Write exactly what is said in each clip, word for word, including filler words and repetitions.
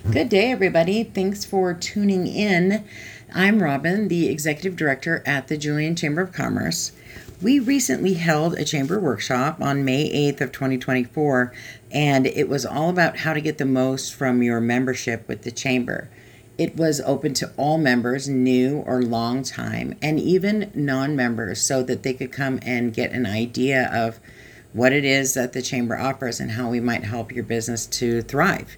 Good day, everybody. Thanks for tuning in. I'm Robin, the Executive Director at the Julian Chamber of Commerce. We recently held a chamber workshop on May eighth of twenty twenty-four, and it was all about how to get the most from your membership with the chamber. It was open to all members, new or long time, and even non-members, so that they could come and get an idea of what it is that the chamber offers and how we might help your business to thrive.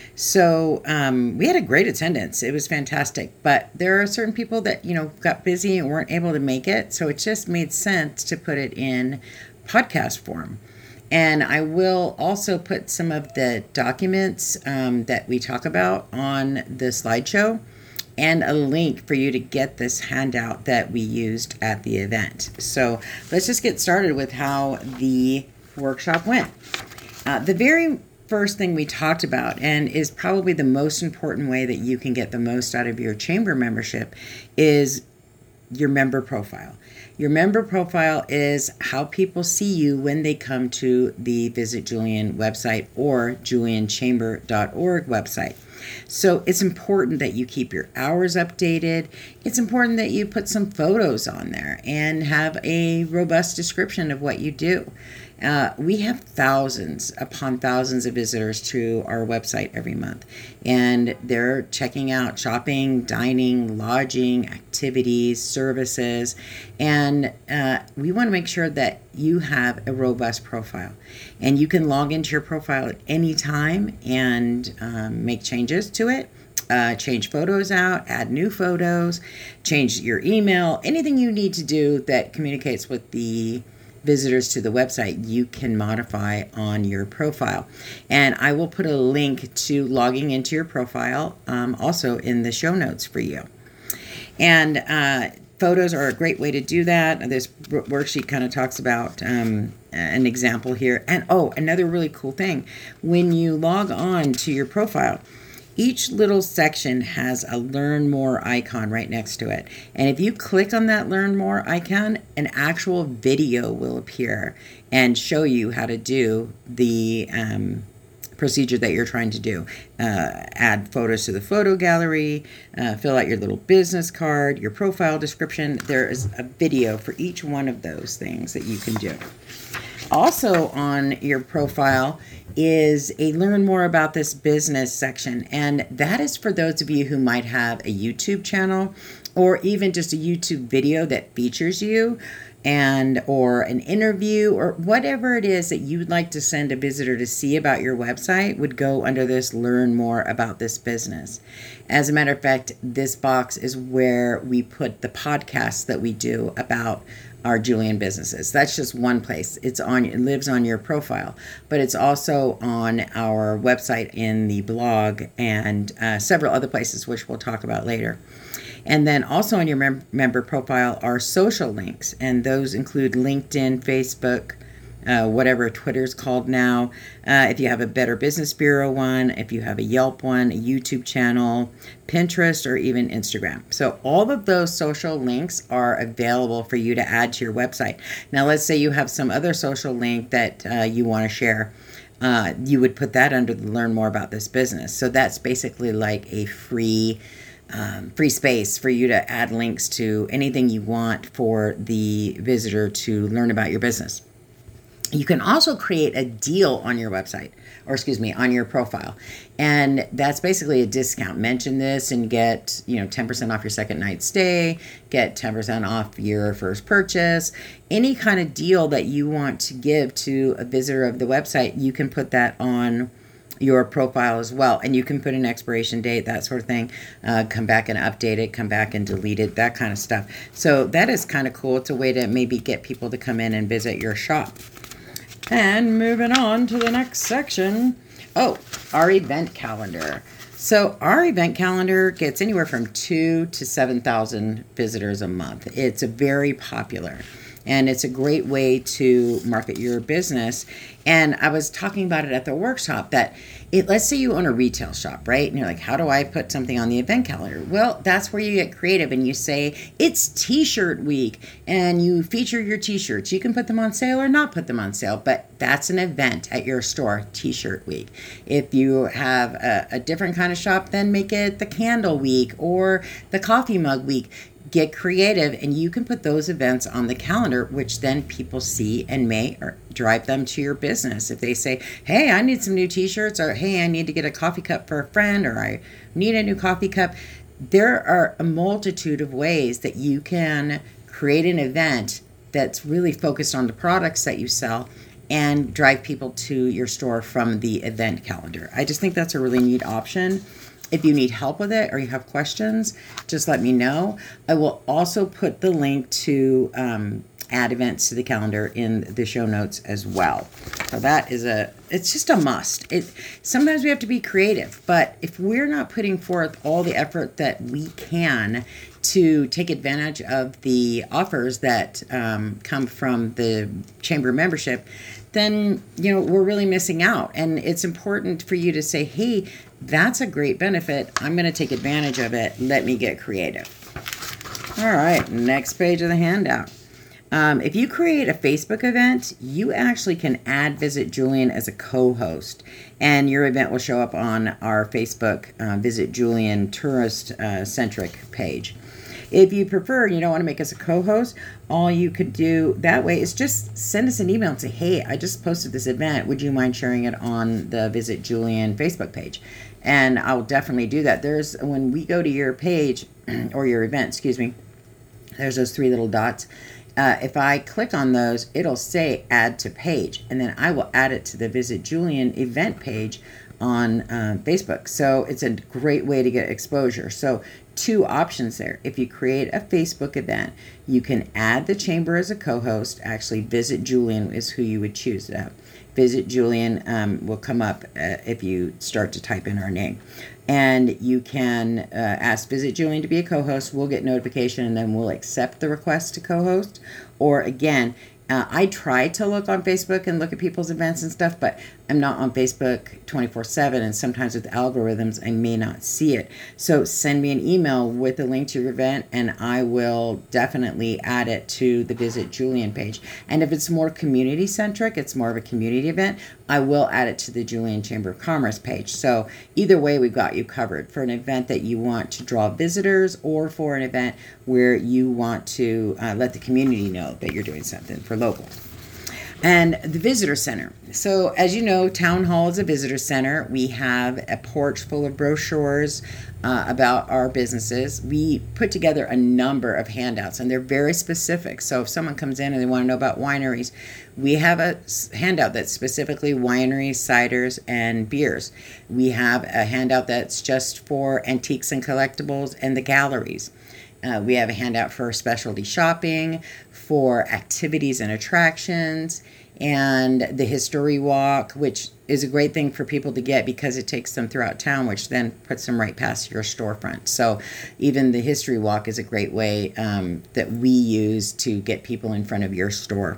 So um, we had a great attendance. It was fantastic. But there are certain people that, you know, got busy and weren't able to make it. So it just made sense to put it in podcast form. And I will also put some of the documents um, that we talk about on the slideshow and a link for you to get this handout that we used at the event. So let's just get started with how the workshop went. Uh, the very first thing we talked about, and is probably the most important way that you can get the most out of your chamber membership, is your member profile. Your member profile is how people see you when they come to the Visit Julian website or julian chamber dot org website. So it's important that you keep your hours updated. It's important that you put some photos on there and have a robust description of what you do. Uh, we have thousands upon thousands of visitors to our website every month, and they're checking out shopping, dining, lodging, activities, services, and uh, we want to make sure that you have a robust profile. And you can log into your profile at any time and um, make changes to it. Uh, change photos out, add new photos, change your email, anything you need to do that communicates with the visitors to the website, you can modify on your profile. And I will put a link to logging into your profile um, also in the show notes for you. And uh, photos are a great way to do that. This worksheet kind of talks about um, an example here. And oh, another really cool thing, when you log on to your profile, each little section has a Learn More icon right next to it. And if you click on that Learn More icon, an actual video will appear and show you how to do the um, procedure that you're trying to do. Uh, add photos to the photo gallery, uh, fill out your little business card, your profile description. There is a video for each one of those things that you can do. Also on your profile is a Learn More About This Business section, and that is for those of you who might have a YouTube channel or even just a YouTube video that features you, and or an interview or whatever it is that you'd like to send a visitor to see about your website would go under this Learn More About This Business. As a matter of fact, this box is where we put the podcasts that we do about our Julian businesses. That's just one place. It's on, it lives on your profile, but it's also on our website in the blog and uh, several other places, which we'll talk about later. And then also on your mem- member profile are social links, and those include LinkedIn, Facebook, uh, whatever Twitter's called now. Uh, if you have a Better Business Bureau one, if you have a Yelp one, a YouTube channel, Pinterest, or even Instagram. So all of those social links are available for you to add to your website. Now, let's say you have some other social link that uh, you want to share. Uh, you would put that under the Learn More About This Business. So that's basically like a free Um, free space for you to add links to anything you want for the visitor to learn about your business. You can also create a deal on your website, or excuse me, on your profile. And that's basically a discount. Mention this and get, you know, ten percent off your second night stay, get ten percent off your first purchase. Any kind of deal that you want to give to a visitor of the website, you can put that on your profile as well, and you can put an expiration date, that sort of thing. Uh, come back and update it, come back and delete it, that kind of stuff. So that is kind of cool. It's a way to maybe get people to come in and visit your shop. And moving on to the next section. Oh, our event calendar. So our event calendar gets anywhere from two to seven thousand visitors a month. It's very popular. and it's a great way to market your business. And I was talking about it at the workshop that it, let's say you own a retail shop, right? And you're like, how do I put something on the event calendar? Well, that's where you get creative and you say, it's t-shirt week, and you feature your t-shirts. You can put them on sale or not put them on sale, but that's an event at your store, t-shirt week. If you have a, a different kind of shop, then make it the candle week or the coffee mug week. Get creative, and you can put those events on the calendar, which then people see and may or drive them to your business. If they say, hey, I need some new t-shirts, or hey, I need to get a coffee cup for a friend, or I need a new coffee cup. There are a multitude of ways that you can create an event that's really focused on the products that you sell and drive people to your store from the event calendar. I just think that's a really neat option. If you need help with it or you have questions, just let me know. I will also put the link to um, add events to the calendar in the show notes as well. So that is a, it's just a must. It sometimes we have to be creative, but if we're not putting forth all the effort that we can to take advantage of the offers that um, come from the chamber membership, then, you know, we're really missing out. And it's important for you to say, hey, that's a great benefit. I'm going to take advantage of it. Let me get creative. All right, next page of the handout. Um, if you create a Facebook event, you actually can add Visit Julian as a co-host, and your event will show up on our Facebook uh, Visit Julian tourist-centric uh, page. If you prefer, you don't want to make us a co-host, all you could do that way is just send us an email and say, hey, I just posted this event. Would you mind sharing it on the Visit Julian Facebook page? And I'll definitely do that. There's, when we go to your page, or your event, excuse me, there's those three little dots. Uh, if I click on those, it'll say add to page, and then I will add it to the Visit Julian event page on uh, Facebook. So it's a great way to get exposure. So two options there. If you create a Facebook event, you can add the chamber as a co-host. Actually, Visit Julian is who you would choose. Uh, Visit Julian um, will come up uh, if you start to type in our name. And you can uh, ask Visit Julian to be a co-host. We'll get notification, and then we'll accept the request to co-host. Or again, Uh, I try to look on Facebook and look at people's events and stuff, but I'm not on Facebook twenty-four seven, and sometimes with algorithms, I may not see it. So send me an email with a link to your event, and I will definitely add it to the Visit Julian page. And if it's more community-centric, it's more of a community event, I will add it to the Julian Chamber of Commerce page. So either way, we've got you covered for an event that you want to draw visitors, or for an event where you want to uh, let the community know that you're doing something for local. And the visitor center. So as you know, Town Hall is a visitor center. We have a porch full of brochures uh, about our businesses. We put together a number of handouts, and they're very specific. So if someone comes in and they want to know about wineries, we have a handout that's specifically wineries, ciders, and beers. We have a handout that's just for antiques and collectibles and the galleries. Uh, we have a handout for specialty shopping, for activities and attractions, and the history walk, which is a great thing for people to get because it takes them throughout town, which then puts them right past your storefront. So even the history walk is a great way um, that we use to get people in front of your store.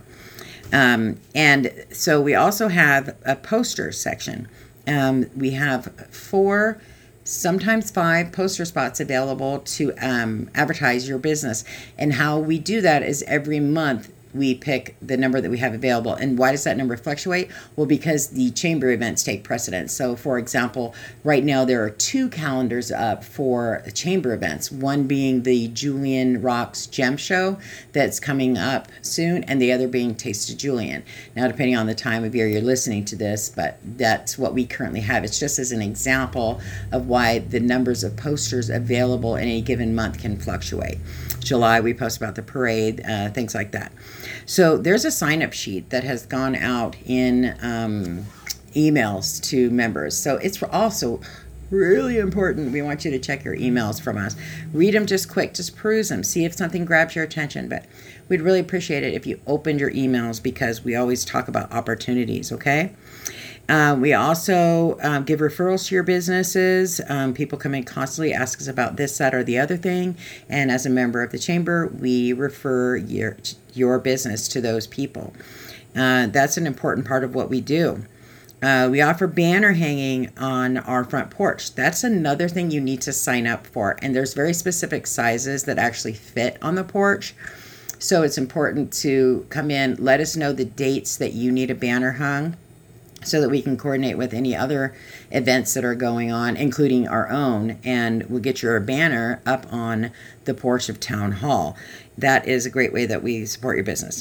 Um, and so we also have a poster section. Um, we have four sometimes five poster spots available to um, advertise your business. And how we do that is every month we pick the number that we have available. And why does that number fluctuate? Well, because the chamber events take precedence. So for example, right now there are two calendars up for chamber events, one being the Julian Rocks Gem Show that's coming up soon, and the other being Taste of Julian. Now, depending on the time of year you're listening to this, but that's what we currently have. It's just as an example of why the numbers of posters available in any given month can fluctuate. July, we post about the parade, uh, things like that. So there's a sign-up sheet that has gone out in um, emails to members. So it's also really important. We want you to check your emails from us. Read them just quick, just peruse them, see if something grabs your attention. But we'd really appreciate it if you opened your emails, because we always talk about opportunities, okay? Uh, we also um, give referrals to your businesses. Um, people come in constantly, ask us about this, that, or the other thing. And as a member of the chamber, we refer your, your business to those people. Uh, that's an important part of what we do. Uh, we offer banner hanging on our front porch. That's another thing you need to sign up for. And there's very specific sizes that actually fit on the porch. So it's important to come in, let us know the dates that you need a banner hung, so that we can coordinate with any other events that are going on, including our own, and we'll get your banner up on the porch of Town Hall. That is a great way that we support your business.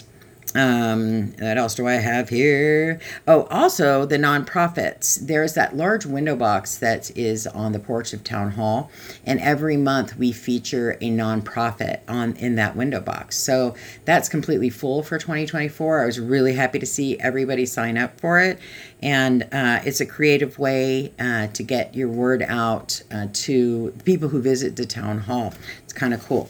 Um, what else do I have here? Oh, also the nonprofits. There's that large window box that is on the porch of Town Hall, and every month we feature a nonprofit on in that window box. So that's completely full for twenty twenty-four. I was really happy to see everybody sign up for it, and uh, it's a creative way uh, to get your word out uh, to people who visit the Town Hall. It's kind of cool.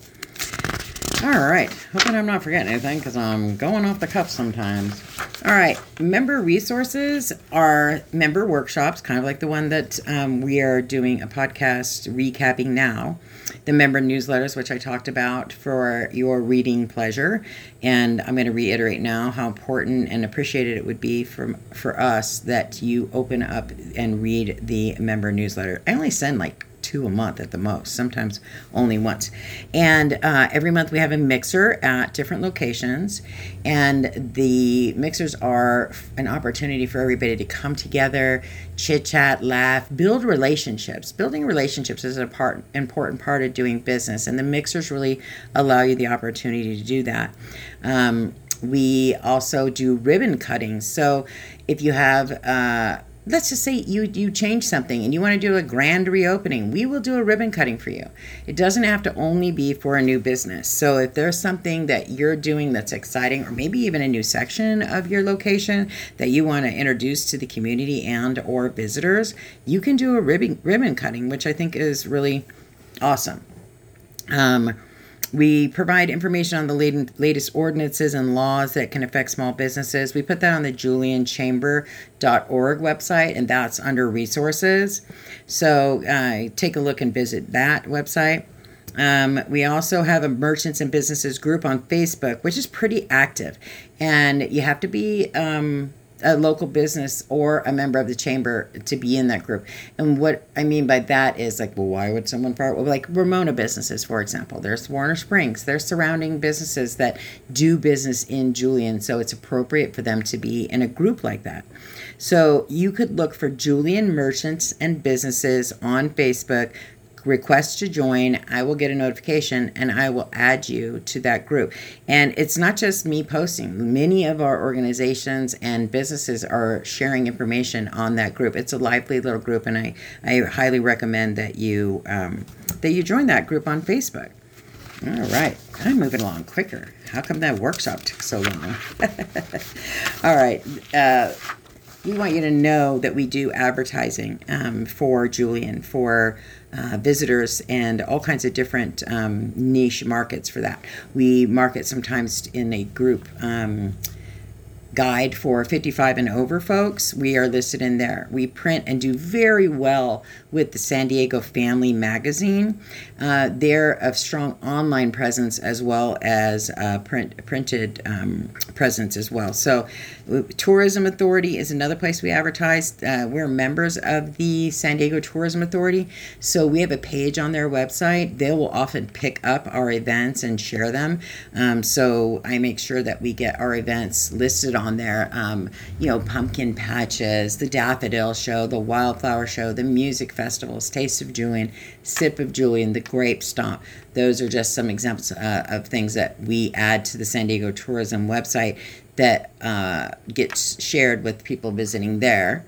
All right, hoping I'm not forgetting anything because I'm going off the cuff sometimes. All right, member resources are member workshops, kind of like the one that um, we are doing a podcast recapping now. The member newsletters, which I talked about for your reading pleasure. And I'm going to reiterate now how important and appreciated it would be for, for us that you open up and read the member newsletter. I only send like two a month at the most, sometimes only once. And uh, every month we have a mixer at different locations, and the mixers are an opportunity for everybody to come together, chit chat, laugh, build relationships. Building relationships is a part, important part of doing business, and the mixers really allow you the opportunity to do that. Um, we also do ribbon cutting. So if you have uh, let's just say you you change something and you want to do a grand reopening, we will do a ribbon cutting for you. It doesn't have to only be for a new business. So if there's something that you're doing that's exciting, or maybe even a new section of your location that you want to introduce to the community and or visitors, you can do a ribbon ribbon cutting, which I think is really awesome. Um, We provide information on the latest ordinances and laws that can affect small businesses. We put that on the julian chamber dot org website, and that's under resources. So uh, take a look and visit that website. Um, we also have a merchants and businesses group on Facebook, which is pretty active. And you have to be um, a local business or a member of the chamber to be in that group. And what I mean by that is like, well, why would someone part? Well, like Ramona businesses, for example. There's Warner Springs. There's surrounding businesses that do business in Julian. So it's appropriate for them to be in a group like that. So you could look for Julian Merchants and Businesses on Facebook, request to join. I will get a notification and I will add you to that group. And it's not just me posting. Many of our organizations and businesses are sharing information on that group. It's a lively little group, and I, I highly recommend that you um, that you join that group on Facebook. All right, I'm moving along quicker. How come that workshop took so long? All right. Uh, we want you to know that we do advertising um, for Julian, for uh, visitors, and all kinds of different um, niche markets for that. We market sometimes in a group um, guide for fifty-five and over folks. We are listed in there. We print and do very well with the San Diego Family Magazine. Uh, they're a strong online presence as well as uh, print printed um, presence as well. So Tourism Authority is another place we advertise. Uh, we're members of the San Diego Tourism Authority, so we have a page on their website. They will often pick up our events and share them. Um, so I make sure that we get our events listed on there. Um, you know, pumpkin patches, the daffodil show, the wildflower show, the music festivals, Taste of Julian, Sip of Julian, the Grape Stomp. Those are just some examples uh, of things that we add to the San Diego Tourism website that uh, gets shared with people visiting there.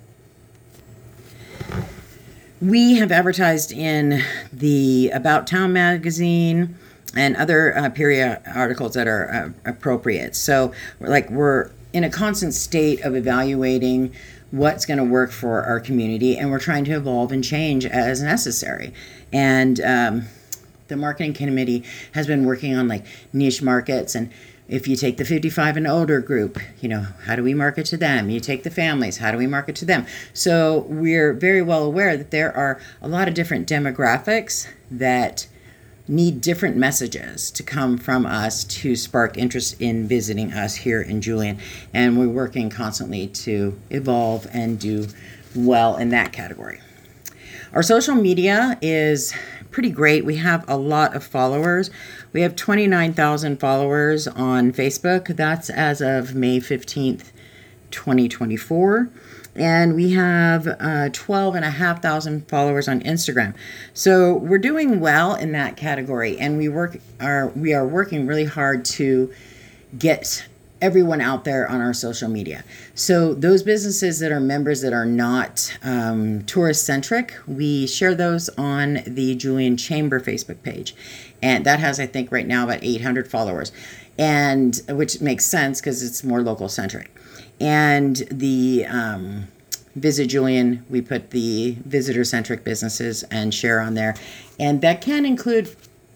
We have advertised in the About Town magazine and other uh, period articles that are uh, appropriate. So, like, we're in a constant state of evaluating what's going to work for our community, and we're trying to evolve and change as necessary. And um, the marketing committee has been working on like niche markets, and If you take the fifty-five and older group, you know, how do we market to them? You take the families, how do we market to them? So we're very well aware that there are a lot of different demographics that need different messages to come from us to spark interest in visiting us here in Julian. And we're working constantly to evolve and do well in that category. Our social media is pretty great. We have a lot of followers. We have twenty-nine thousand followers on Facebook. That's as of May fifteenth, twenty twenty-four. And we have uh, twelve and a half thousand followers on Instagram. So we're doing well in that category. And we work are we are working really hard to get everyone out there on our social media. So those businesses that are members that are not um, tourist centric, we share those on the Julian Chamber Facebook page. And that has, I think right now, about eight hundred followers, and which makes sense because it's more local centric. And the um, Visit Julian, we put the visitor centric businesses and share on there. And that can include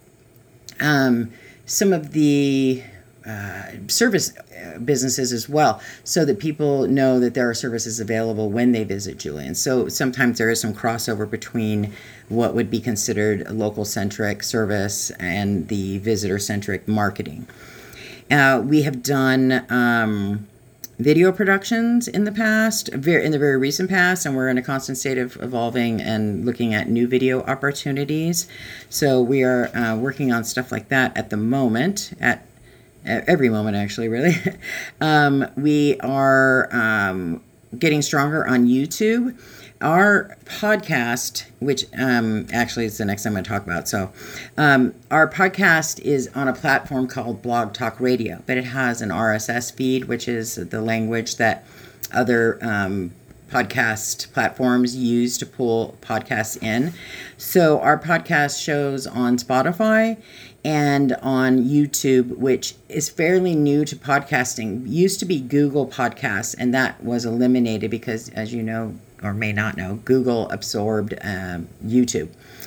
um, some of the Uh, service businesses as well, so that people know that there are services available when they visit Julian. So sometimes there is some crossover between what would be considered a local centric service and the visitor centric marketing. Uh, we have done um, video productions in the past, very, in the very recent past, and we're in a constant state of evolving and looking at new video opportunities. So we are uh, working on stuff like that at the moment, at every moment, actually, really. um, we are um, getting stronger on YouTube. Our podcast, which um, actually is the next thing I'm going to talk about. So um, our podcast is on a platform called Blog Talk Radio, but it has an R S S feed, which is the language that other um, podcast platforms use to pull podcasts in. So our podcast shows on Spotify and on YouTube, which is fairly new to podcasting. Used to be Google Podcasts, and that was eliminated because, as you know, or may not know, Google absorbed um, YouTube.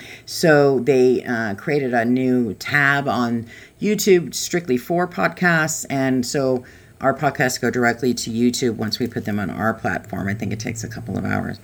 So they uh, created a new tab on YouTube strictly for podcasts, and so our podcasts go directly to YouTube once we put them on our platform. I think it takes a couple of hours.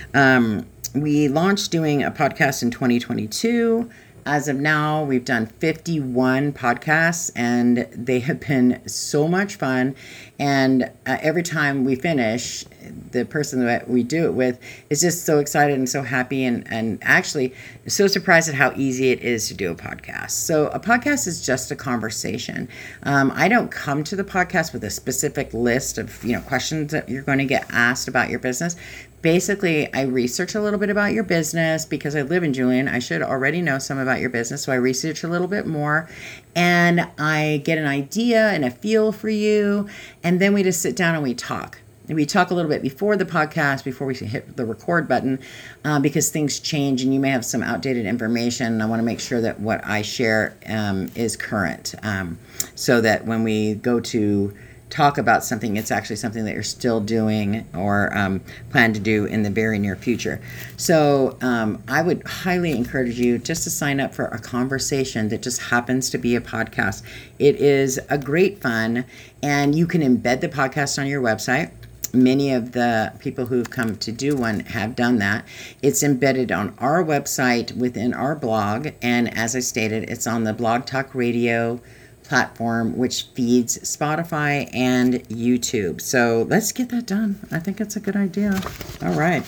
Um, we launched doing a podcast in twenty twenty-two. As of now, we've done fifty-one podcasts, and they have been so much fun. And uh, every time we finish, the person that we do it with is just so excited and so happy, and, and actually so surprised at how easy it is to do a podcast. So a podcast is just a conversation. Um, I don't come to the podcast with a specific list of, you know, questions that you're going to get asked about your business. Basically, I research a little bit about your business because I live in Julian. I should already know some about your business, so I research a little bit more, and I get an idea and a feel for you, and then we just sit down and we talk. And we talk a little bit before the podcast, before we hit the record button, uh, because things change and you may have some outdated information. I want to make sure that what I share um, is current, um, so that when we go to talk about something, it's actually something that you're still doing or um, plan to do in the very near future. So um, I would highly encourage you just to sign up for a conversation that just happens to be a podcast. It is a great fun, and you can embed the podcast on your website. Many of the people who've come to do one have done that. It's embedded on our website within our blog, and as I stated, it's on the Blog Talk Radio platform, which feeds Spotify and YouTube. So let's get that done. I think it's a good idea. All right.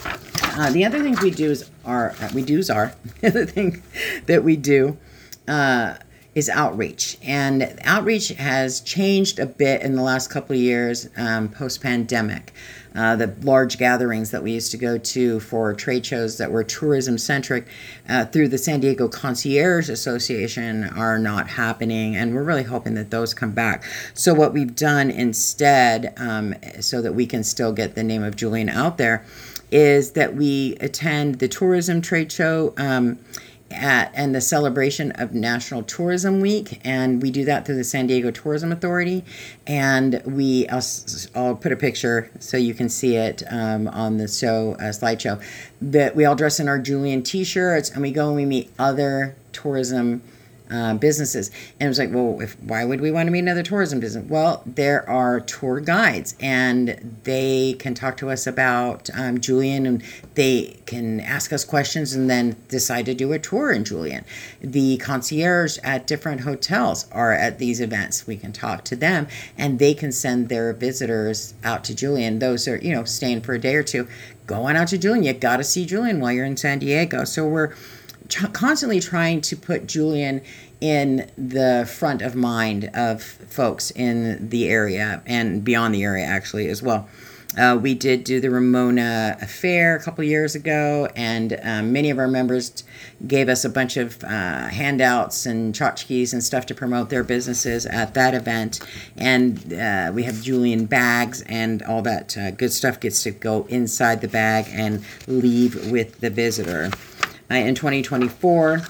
Uh, the other things we do is are uh, we do's are the other thing that we do uh, is outreach, and outreach has changed a bit in the last couple of years um, post-pandemic. Uh, the large gatherings that we used to go to for trade shows that were tourism-centric uh, through the San Diego Concierge Association are not happening, and we're really hoping that those come back. So what we've done instead, um, so that we can still get the name of Julian out there, is that we attend the tourism trade show um, at, and the celebration of National Tourism Week, and we do that through the San Diego Tourism Authority. And we, I'll, I'll put a picture so you can see it um, on the show uh, slideshow. That we all dress in our Julian T-shirts, and we go and we meet other tourism uh, businesses. And it was like, well, if, why would we want to meet another tourism business? Well, there are tour guides, and they can talk to us about um, Julian, and they can ask us questions and then decide to do a tour in Julian. The concierge at different hotels are at these events. We can talk to them, and they can send their visitors out to Julian. Those are, you know, staying for a day or two. Going out to Julian, you got to see Julian while you're in San Diego. So we're t- constantly trying to put Julian in the front of mind of folks in the area and beyond the area, actually, as well. Uh, we did do the Ramona Fair a couple years ago, and um, many of our members gave us a bunch of uh, handouts and tchotchkes and stuff to promote their businesses at that event. And uh, we have Julian bags, and all that uh, good stuff gets to go inside the bag and leave with the visitor. Uh, in twenty twenty-four,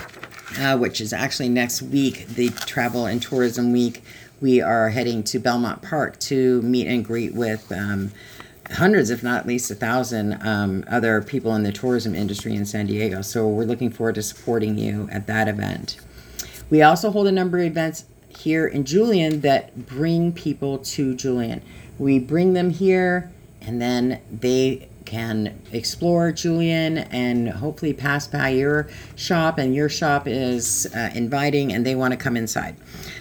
uh, which is actually next week, the Travel and Tourism Week, we are heading to Belmont Park to meet and greet with um, hundreds, if not at least a thousand, um, other people in the tourism industry in San Diego. So we're looking forward to supporting you at that event. We also hold a number of events here in Julian that bring people to Julian. We bring them here, and then they can explore Julian and hopefully pass by your shop, and your shop is uh, inviting and they want to come inside.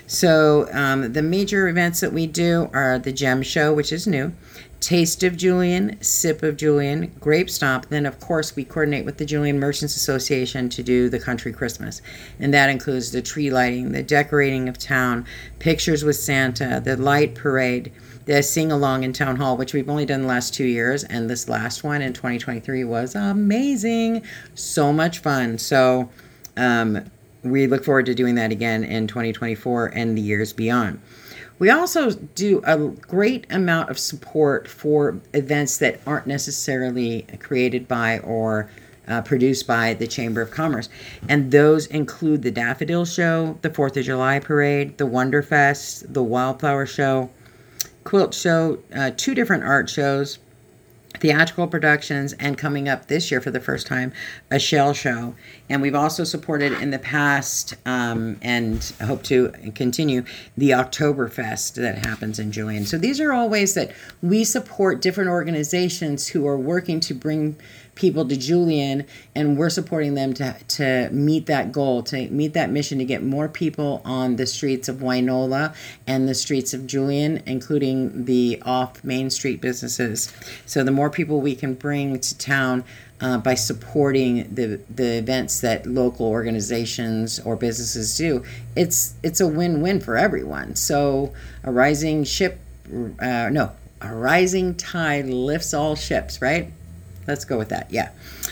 So um, the major events that we do are the Gem Show, which is new, Taste of Julian, Sip of Julian, Grape Stomp. Then, of course, we coordinate with the Julian Merchants Association to do the Country Christmas. And that includes the tree lighting, the decorating of town, pictures with Santa, the light parade, the sing-along in Town Hall, which we've only done the last two years. And this last one in twenty twenty-three was amazing. So much fun. So um, we look forward to doing that again in twenty twenty-four and the years beyond. We also do a great amount of support for events that aren't necessarily created by or uh, produced by the Chamber of Commerce. And those include the Daffodil Show, the fourth of July Parade, the Wonderfest, the Wildflower Show, Quilt Show, uh, two different art shows, theatrical productions, and coming up this year for the first time, a shell show. And we've also supported in the past um, and hope to continue the Oktoberfest that happens in Julian. So these are all ways that we support different organizations who are working to bring people to Julian, and we're supporting them to to meet that goal, to meet that mission, to get more people on the streets of Wainola and the streets of Julian, including the off Main Street businesses. So the more people we can bring to town uh, by supporting the the events that local organizations or businesses do, it's it's a win-win for everyone. So a rising ship, uh, no, a rising tide lifts all ships, right? Let's go with that. Yeah.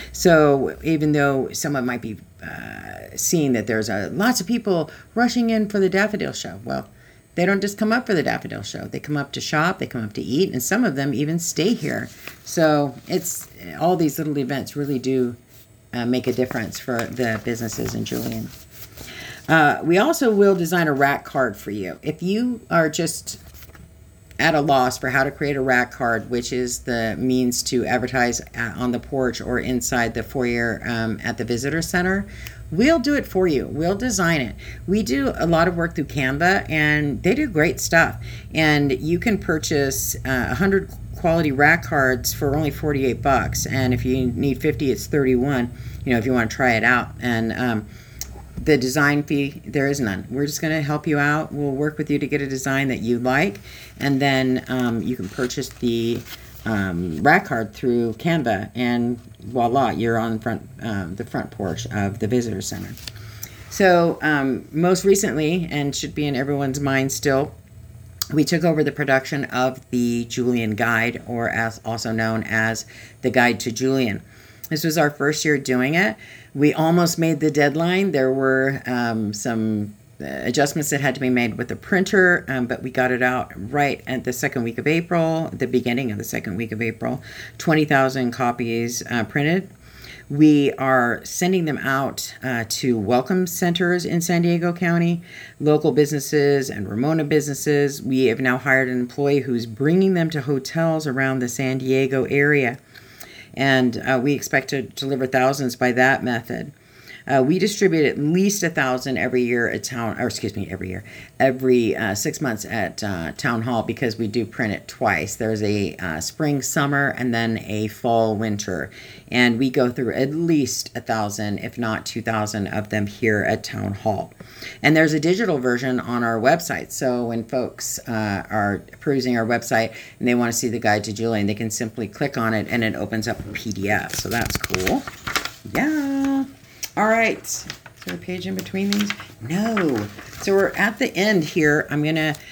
So even though someone might be uh, seeing that there's a, lots of people rushing in for the Daffodil Show, well, they don't just come up for the Daffodil Show. They come up to shop, they come up to eat, and some of them even stay here. So it's all these little events really do uh, make a difference for the businesses in Julian. Uh, we also will design a rack card for you. If you are just at a loss for how to create a rack card, which is the means to advertise on the porch or inside the foyer um, at the visitor center, we'll do it for you. We'll design it. We do a lot of work through Canva, and they do great stuff. And you can purchase uh, one hundred quality rack cards for only forty-eight bucks. And if you need fifty, it's thirty-one, you know, if you want to try it out. And um, the design fee, there is none. We're just going to help you out. We'll work with you to get a design that you like, and then um, you can purchase the um, rack card through Canva, and voila, you're on front uh, the front porch of the visitor center. So um, most recently, and should be in everyone's mind still, we took over the production of the Julian Guide, or as also known as the Guide to Julian. This was our first year doing it. We almost made the deadline. There were um, some uh, adjustments that had to be made with the printer, um, but we got it out right at the second week of April, the beginning of the second week of April. twenty thousand copies uh, printed. We are sending them out uh, to welcome centers in San Diego County, local businesses and Ramona businesses. We have now hired an employee who's bringing them to hotels around the San Diego area. And uh, we expect to deliver thousands by that method. Uh, we distribute at least a thousand every year at town, or excuse me, every year, every uh, six months at uh, town hall, because we do print it twice. There's a uh, spring, summer, and then a fall, winter, and we go through at least a thousand, if not two thousand, of them here at town hall. And there's a digital version on our website. So when folks uh, are perusing our website and they want to see the guide to Julian, they can simply click on it and it opens up a P D F. So that's cool. Yeah. All right. Is there a page in between these? No. So we're at the end here. I'm going to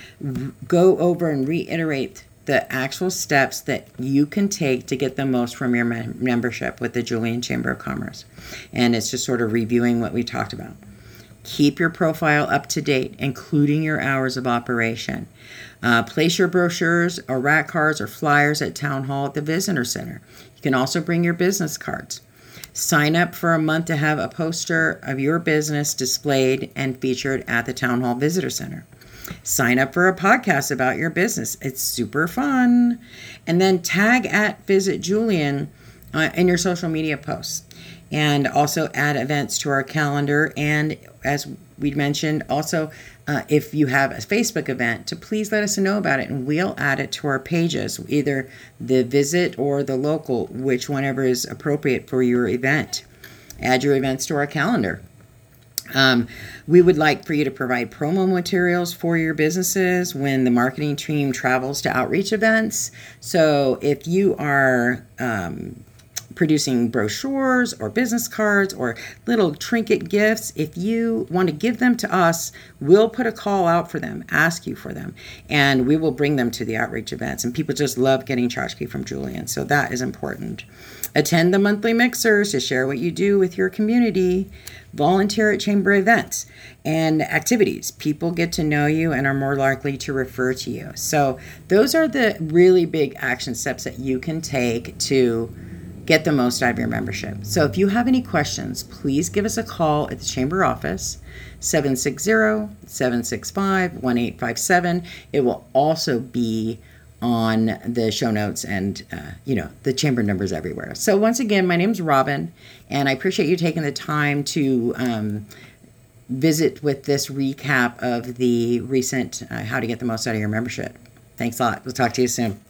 go over and reiterate the actual steps that you can take to get the most from your me- membership with the Julian Chamber of Commerce. And it's just sort of reviewing what we talked about. Keep your profile up to date, including your hours of operation. Uh, place your brochures or rack cards or flyers at Town Hall at the Visitor Center. You can also bring your business cards. Sign up for a month to have a poster of your business displayed and featured at the Town Hall Visitor Center. Sign up for a podcast about your business. It's super fun. And then tag at Visit Julian uh, in your social media posts. And also add events to our calendar. And as we mentioned, also, uh, if you have a Facebook event, to please let us know about it, and we'll add it to our pages, either the visit or the local, which whenever is appropriate for your event. Add your events to our calendar. Um, we would like for you to provide promo materials for your businesses when the marketing team travels to outreach events. So if you are um, producing brochures or business cards or little trinket gifts, if you want to give them to us, we'll put a call out for them, ask you for them, and we will bring them to the outreach events. And people just love getting tchotchke from Julian, so that is important. Attend the monthly mixers to share what you do with your community. Volunteer at chamber events and activities. People get to know you and are more likely to refer to you. So those are the really big action steps that you can take to get the most out of your membership. So if you have any questions, please give us a call at the chamber office, seven six zero, seven six five, one eight five seven. It will also be on the show notes and, uh, you know, the chamber numbers everywhere. So once again, my name's Robin, and I appreciate you taking the time to um, visit with this recap of the recent uh, How to Get the Most Out of Your Membership. Thanks a lot. We'll talk to you soon.